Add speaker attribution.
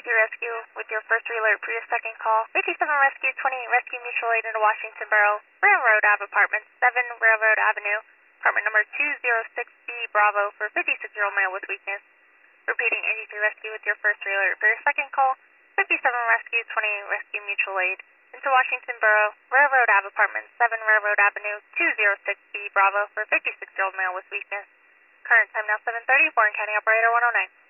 Speaker 1: Rescue with your first alert for your second call. 57 Rescue 20 Rescue Mutual Aid into Washington Borough, Railroad Ave Apartments, 7 Railroad Avenue, apartment number 206B Bravo for 56-year-old male with weakness. Repeating 83 Rescue with your first alert for your second call. 57 Rescue 20 Rescue Mutual Aid into Washington Borough, Railroad Ave Apartments, 7 Railroad Avenue, 206B Bravo for 56-year-old male with weakness. Current time now 7:30, Warren County Operator 109.